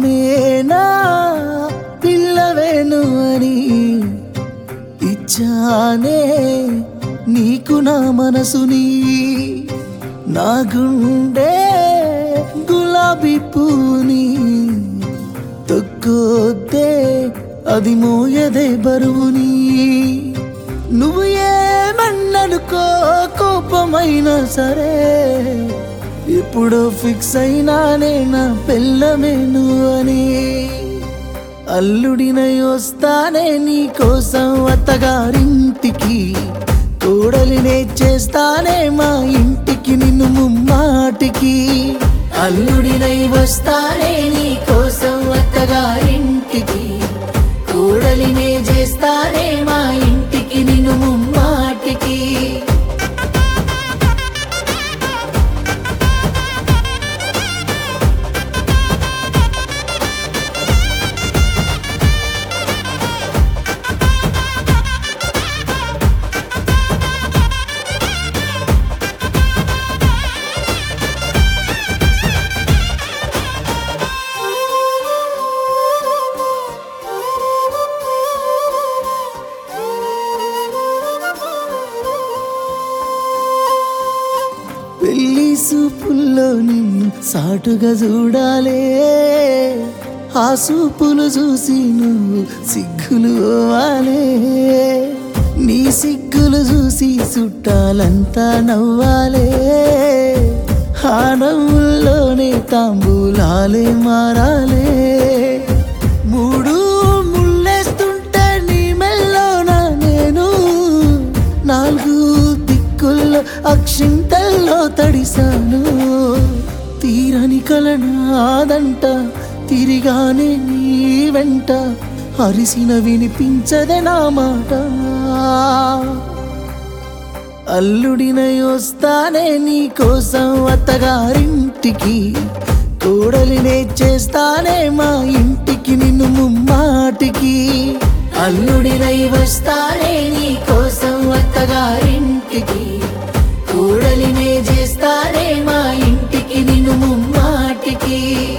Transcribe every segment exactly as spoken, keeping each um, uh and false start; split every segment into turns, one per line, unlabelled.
అమ్మేనా పిల్లవేను అని ఇచ్చానే నీకు నా మనసుని నా గుండె గులాబీ పూని తొక్కొద్దే అది మోయదే బరువుని నువ్వు ఏమన్ననుకో కోపమైనా సరే ఎప్పుడో ఫిక్స్ అయినానే నా పెళ్ళమేను అని అల్లుడినై వస్తానే నీ కోసం అత్తగారింటికి కోడలినే చేస్తానే మా ఇంటికి నిన్ను ముమ్మాటికి అల్లుడినై వస్తానే నీ కోసం అత్తగారింటికి కోడలినే చేస్తానే మా ఇంటికి నిన్ను ముమ్మాటికి పెళ్లి సూపుల్లో నిన్ను సాటుగా చూడాలే ఆ సూపులు చూసి నువ్వు సిగ్గులు పోవాలే నీ సిగ్గులు చూసి చుట్టాలంతా నవ్వాలే ఆ నవ్వుల్లోనే తాంబూలాలే మారాలే మూడు ముళ్ళేస్తుంటే నీ మెల్లోన నేను నాలుగు దిక్కుల్లో అక్షింతల్లో తడిసాను తీరని కలనాదంట తిరిగానే నీ వెంట అరిసిన వినిపించదే నా మాట అల్లుడినై వస్తానే నీ కోసం అత్తగారింటికి కోడలినే చేస్తానే మా ఇంటికి నిన్ను ముమ్మాటికి అల్లుడినై వస్తానే నీ కోసం అత్తగారింటికి కోడలినే చేస్తానే మా ఇంటికి నిన్ను ముమ్మాటికి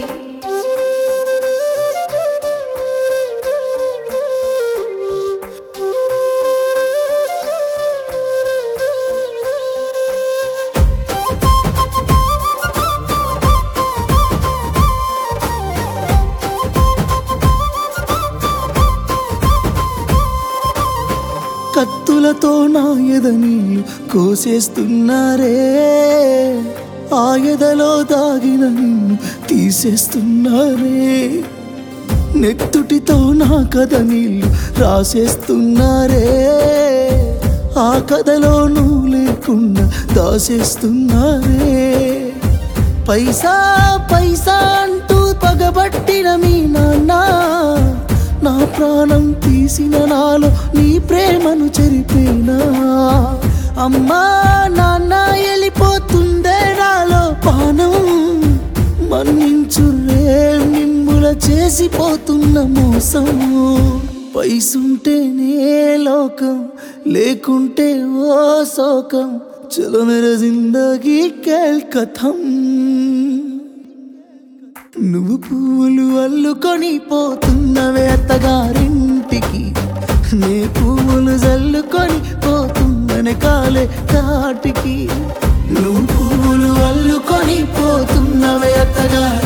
కత్తులతో నా ఎదనీళ్ళు కోసేస్తున్నారే ఆ ఎదలో దాగిన నిన్ను తీసేస్తున్నారే నెత్తుటితో నా కథ నీళ్ళు రాసేస్తున్నారే ఆ కథలో నువ్వు లేకుండా దాసేస్తున్నారే పైసా పైసా అంటూ పగబట్టిన మీ నాన్న నా ప్రాణం తీసిన నాలో నీ ప్రేమను చెరిపేనా అమ్మా నాన్న వెళ్ళిపోతుందే నాలో పానం మన్నించురే నిమ్ముల చేసిపోతున్న మోసం పైసుంటేనే లోకం లేకుంటే ఓ శోకం చలో మేరా జిందగీ కేల్ కథం నువ్వు పువ్వులు అల్లుకొని పోతున్నవే అత్తగారింటికి నే పువ్వులు జల్లుకొని పోతున్ననే కాలే కాటికి నువ్వు పువ్వులు అల్లుకొని పోతున్నవే అత్తగారి